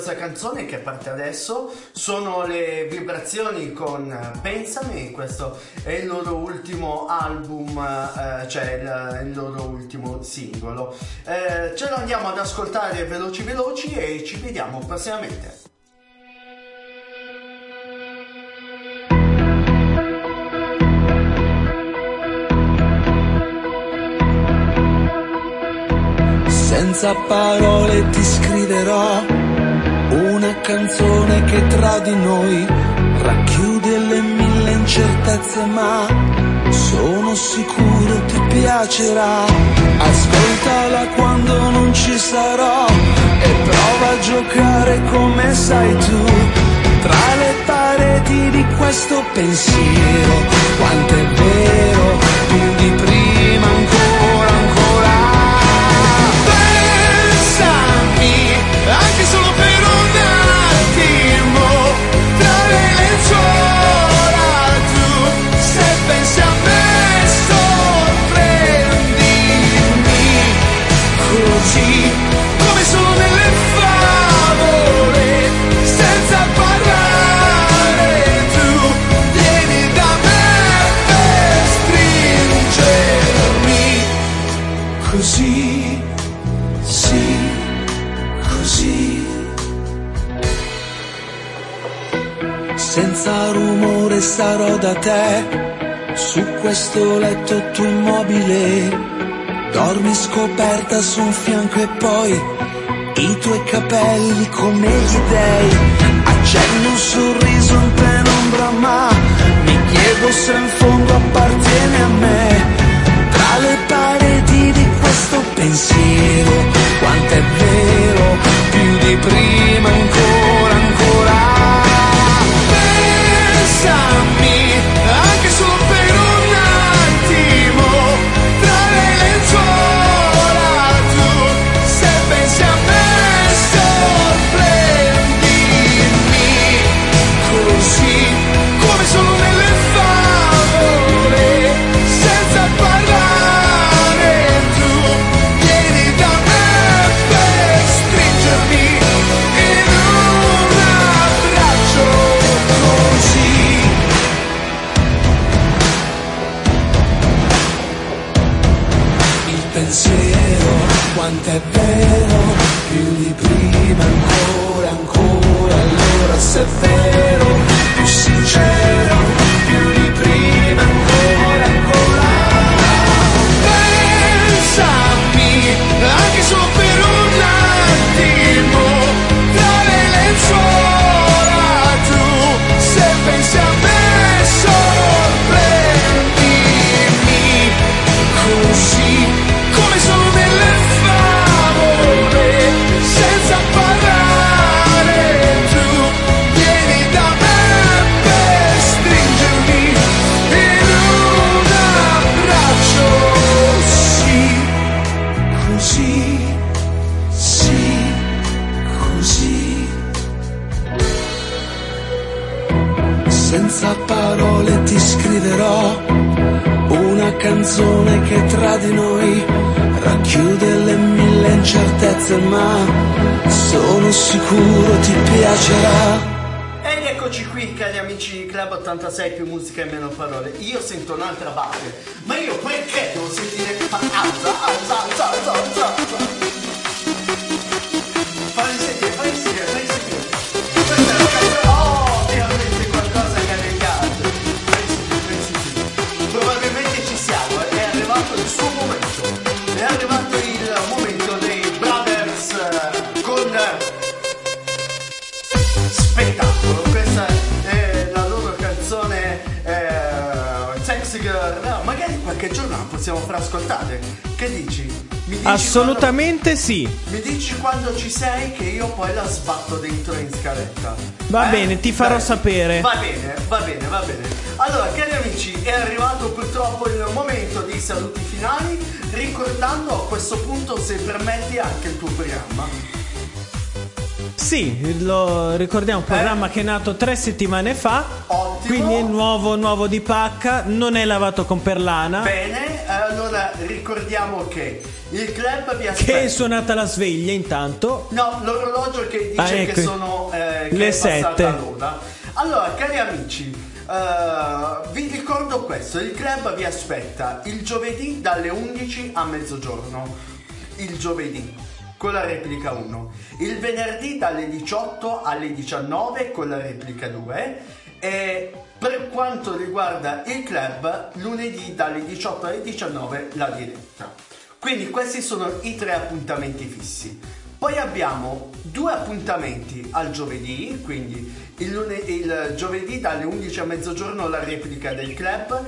questa canzone che parte adesso sono le Vibrazioni con Pensami. Questo è il loro ultimo album, cioè il loro ultimo singolo. Ce lo andiamo ad ascoltare veloci e ci vediamo prossimamente. Senza parole ti scriverò una canzone che tra di noi racchiude le mille incertezze, ma sono sicuro ti piacerà. Ascoltala quando non ci sarò e prova a giocare come sai tu. Tra le pareti di questo pensiero, quanto è vero, più di prima ancora. Anche solo per un attimo, tra le lenzuola tu, se pensi a me sorprendimi, così come sono nelle favole, senza parlare tu, vieni da me per stringermi, così, sì. Senza rumore sarò da te, su questo letto tuo immobile. Dormi scoperta su un fianco e poi i tuoi capelli come gli dei. Accendi un sorriso in penombra, ma mi chiedo se in fondo appartiene a me. Tra le pareti di questo pensiero, quanto è vero, più di prima ancora. Pensami, anche solo per un attimo, tra le lenzuola tu, se pensi a me sorprendimi, così come sono nelle favole, senza parlare tu, vieni da me per stringermi in un abbraccio, così. Pensiero, quanto è vero, più di prima ancora, allora se è vero, più sincero, più di prima ancora. Pensami, anche solo per un attimo, tra le lenzuola tu, se pensi a me sorprendimi, così come sono nelle favole, senza parlare tu, vieni da me per stringermi in un abbraccio, sì, così, sì, così. Senza parole ti scriverò una canzone che tra di noi racchiude le mille incertezze, ma sono sicuro ti piacerà. Ed eccoci qui, cari amici di Club 86, più musica e meno parole. Io sento un'altra base, ma io perché devo sentire alza. Fai sentire. Questa è la canzone. Oh, veramente qualcosa che ha negato. Fai sentire. Probabilmente ci siamo, è arrivato il suo momento. È arrivato il momento dei Brothers con Spettacolo. Questa è la loro canzone Sexy Girl. No, magari qualche giorno la possiamo far ascoltare. Che dici? Assolutamente sì. Mi dici quando ci sei che io poi la sbatto dentro in scaletta. Va bene, ti farò sapere. Va bene. Allora, cari amici, è arrivato purtroppo il momento dei saluti finali, ricordando a questo punto, se permetti, anche il tuo programma. Sì, lo ricordiamo, un programma che è nato 3 settimane fa. Ottimo. Quindi è nuovo di pacca, non è lavato con perlana. Bene, allora ricordiamo che il club vi aspetta. Che è suonata la sveglia intanto. No, l'orologio che dice ecco, che sono che le è 7. l'ora. Allora, cari amici, vi ricordo questo: il club vi aspetta il giovedì dalle 11 a mezzogiorno. Il giovedì con la replica 1, il venerdì dalle 18 alle 19 con la replica 2 e per quanto riguarda il club lunedì dalle 18 alle 19 la diretta. Quindi questi sono i 3 appuntamenti fissi. Poi abbiamo 2 appuntamenti al giovedì, quindi il giovedì dalle 11 a mezzogiorno la replica del club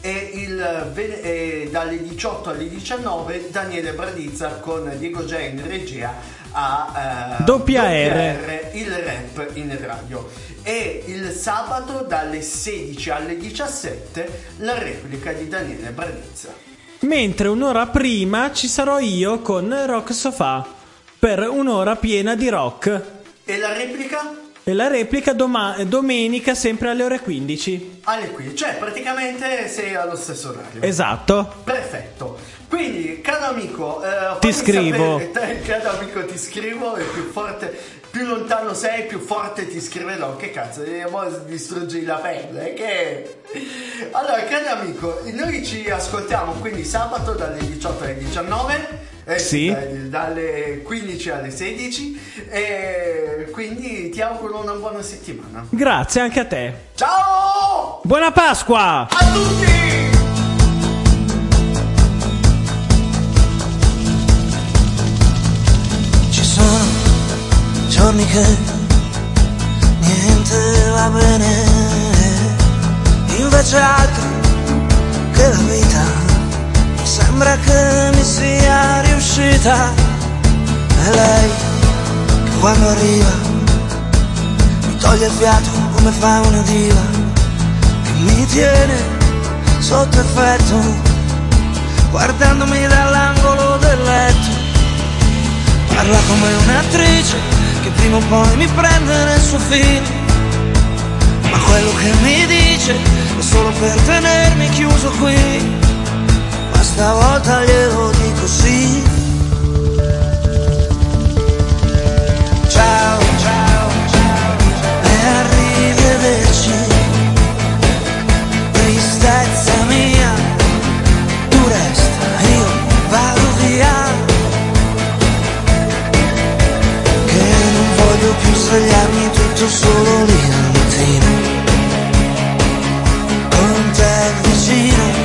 e dalle 18 alle 19 Daniele Bradizza con Diego Gia in regia a WR, il rap in radio, e il sabato dalle 16 alle 17 la replica di Daniele Bradizza. Mentre un'ora prima ci sarò io con Rock Sofà per un'ora piena di rock. E la replica? E la replica domenica sempre alle ore 15. Alle 15, cioè praticamente sei allo stesso orario. Esatto. Perfetto. Quindi, caro amico, ti scrivo. Caro amico, ti scrivo, e più forte, più lontano sei, più forte ti scriverò. Che cazzo, distruggi la pelle, che... Allora, caro amico, noi ci ascoltiamo quindi sabato dalle 18 alle 19. Sì. Dalle 15 alle 16 e quindi ti auguro una buona settimana. Grazie anche a te. Ciao! Buona Pasqua a tutti! Ci sono giorni che niente va bene, invece altri che la vita sembra che mi sia riuscita. E lei che quando arriva mi toglie il fiato come fa una diva, che mi tiene sotto effetto guardandomi dall'angolo del letto. Parla come un'attrice che prima o poi mi prende nel suo film, ma quello che mi dice è solo per tenermi chiuso qui. Stavolta glielo dico sì. Ciao, ciao, ciao, e arrivederci. Tristezza mia, tu resta, io vado via. Che non voglio più svegliarmi tutto solo lì al mattino, con te vicino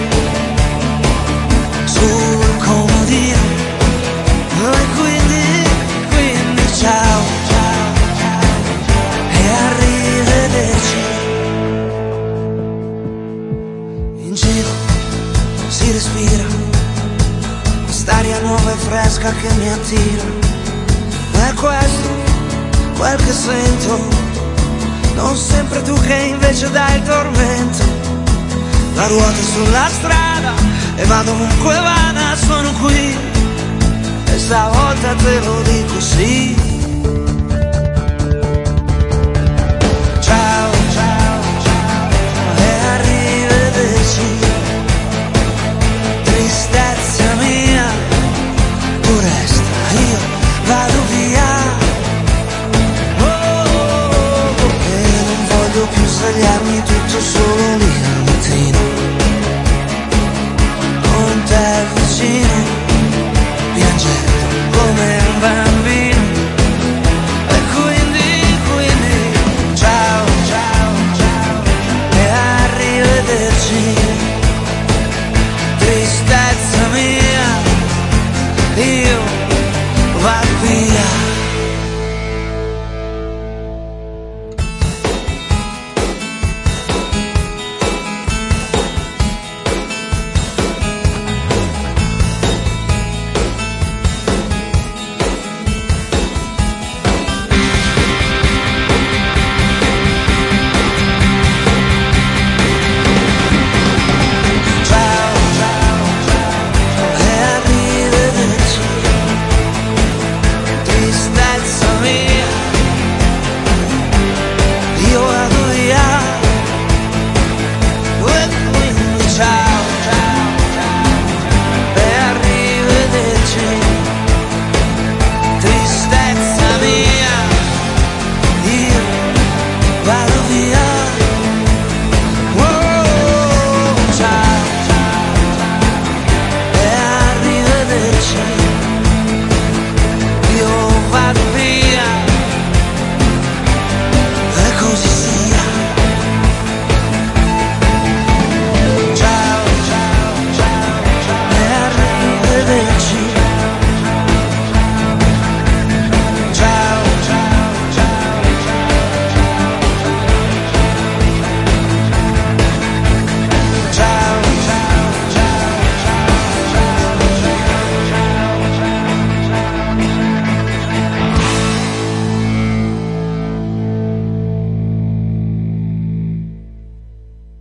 sul comodino. E quindi ciao, ciao, e arrivederci. In giro si respira quest'aria nuova e fresca che mi attira. È questo quel che sento, non sempre tu che invece dai il tormento. La ruota sulla strada e vado ovunque vada, sono qui, e stavolta te lo dico sì.